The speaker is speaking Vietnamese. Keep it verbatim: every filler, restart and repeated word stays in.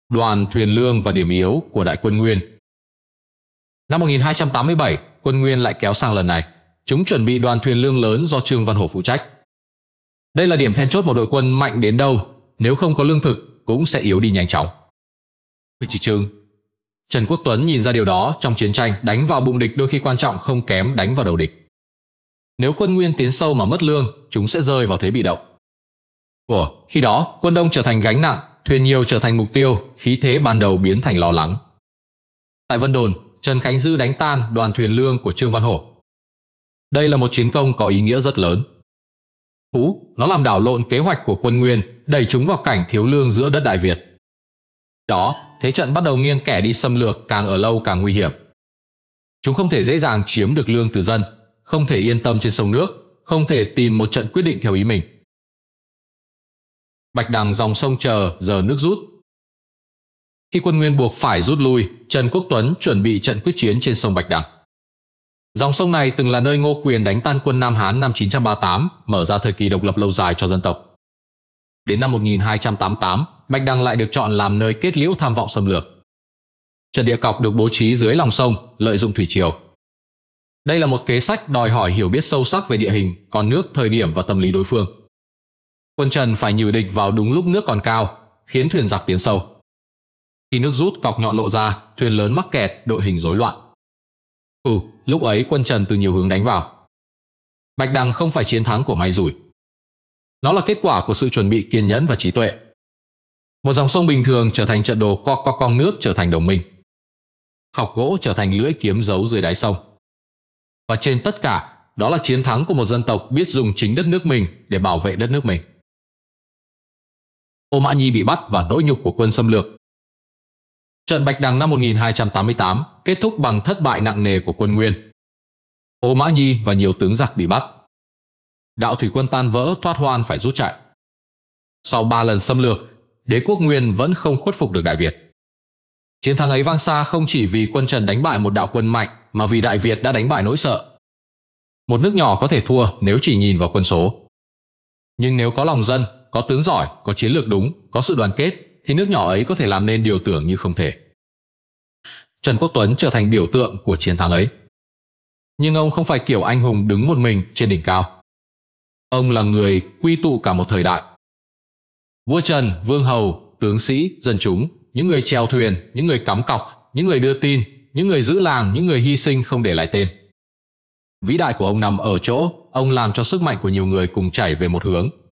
Đoàn thuyền lương và điểm yếu của đại quân Nguyên. Năm một nghìn hai trăm tám mươi bảy, quân Nguyên lại kéo sang lần này. Chúng chuẩn bị đoàn thuyền lương lớn do Trương Văn Hổ phụ trách. Đây là điểm then chốt một đội quân mạnh đến đâu, nếu không có lương thực cũng sẽ yếu đi nhanh chóng. Chỉ trưng, Trần Quốc Tuấn nhìn ra điều đó trong chiến tranh đánh vào bụng địch đôi khi quan trọng không kém đánh vào đầu địch. Nếu quân Nguyên tiến sâu mà mất lương, chúng sẽ rơi vào thế bị động. Ủa, khi đó, quân Đông trở thành gánh nặng, thuyền nhiều trở thành mục tiêu, khí thế ban đầu biến thành lo lắng. Tại Vân Đồn, Trần Khánh Dư đánh tan đoàn thuyền lương của Trương Văn Hổ. Đây là một chiến công có ý nghĩa rất lớn. Thú, nó làm đảo lộn kế hoạch của quân Nguyên, đẩy chúng vào cảnh thiếu lương giữa đất Đại Việt. Đó, thế trận bắt đầu nghiêng kẻ đi xâm lược, càng ở lâu càng nguy hiểm. Chúng không thể dễ dàng chiếm được lương từ dân, không thể yên tâm trên sông nước, không thể tìm một trận quyết định theo ý mình. Bạch Đằng dòng sông chờ giờ nước rút. Khi quân Nguyên buộc phải rút lui, Trần Quốc Tuấn chuẩn bị trận quyết chiến trên sông Bạch Đằng. Dòng sông này từng là nơi Ngô Quyền đánh tan quân Nam Hán năm chín trăm ba mươi tám, mở ra thời kỳ độc lập lâu dài cho dân tộc. Đến năm một nghìn hai trăm tám mươi tám, Bạch Đằng lại được chọn làm nơi kết liễu tham vọng xâm lược. Trận địa cọc được bố trí dưới lòng sông, lợi dụng thủy triều. Đây là một kế sách đòi hỏi hiểu biết sâu sắc về địa hình, con nước, thời điểm và tâm lý đối phương. Quân Trần phải nhử địch vào đúng lúc nước còn cao, khiến thuyền giặc tiến sâu. Khi nước rút, cọc nhọn lộ ra, thuyền lớn mắc kẹt, đội hình rối loạn. Ừ, lúc ấy quân Trần từ nhiều hướng đánh vào. Bạch Đằng không phải chiến thắng của may rủi. Nó là kết quả của sự chuẩn bị kiên nhẫn và trí tuệ. Một dòng sông bình thường trở thành trận đồ, co co cong nước trở thành đồng minh. Khọc gỗ trở thành lưỡi kiếm giấu dưới đáy sông. Và trên tất cả, đó là chiến thắng của một dân tộc biết dùng chính đất nước mình để bảo vệ đất nước mình. Ô Mã Nhi bị bắt và nỗi nhục của quân xâm lược. Trận Bạch Đằng năm một nghìn hai trăm tám mươi tám kết thúc bằng thất bại nặng nề của quân Nguyên. Ô Mã Nhi và nhiều tướng giặc bị bắt. Đạo thủy quân tan vỡ, thoát hoan phải rút chạy. Sau ba lần xâm lược, đế quốc Nguyên vẫn không khuất phục được Đại Việt. Chiến thắng ấy vang xa không chỉ vì quân Trần đánh bại một đạo quân mạnh, mà vì Đại Việt đã đánh bại nỗi sợ. Một nước nhỏ có thể thua nếu chỉ nhìn vào quân số. Nhưng nếu có lòng dân, có tướng giỏi, có chiến lược đúng, có sự đoàn kết, thì nước nhỏ ấy có thể làm nên điều tưởng như không thể. Trần Quốc Tuấn trở thành biểu tượng của chiến thắng ấy. Nhưng ông không phải kiểu anh hùng đứng một mình trên đỉnh cao. Ông là người quy tụ cả một thời đại. Vua Trần, vương hầu, tướng sĩ, dân chúng, những người chèo thuyền, những người cắm cọc, những người đưa tin, những người giữ làng, những người hy sinh không để lại tên. Vĩ đại của ông nằm ở chỗ ông làm cho sức mạnh của nhiều người cùng chảy về một hướng.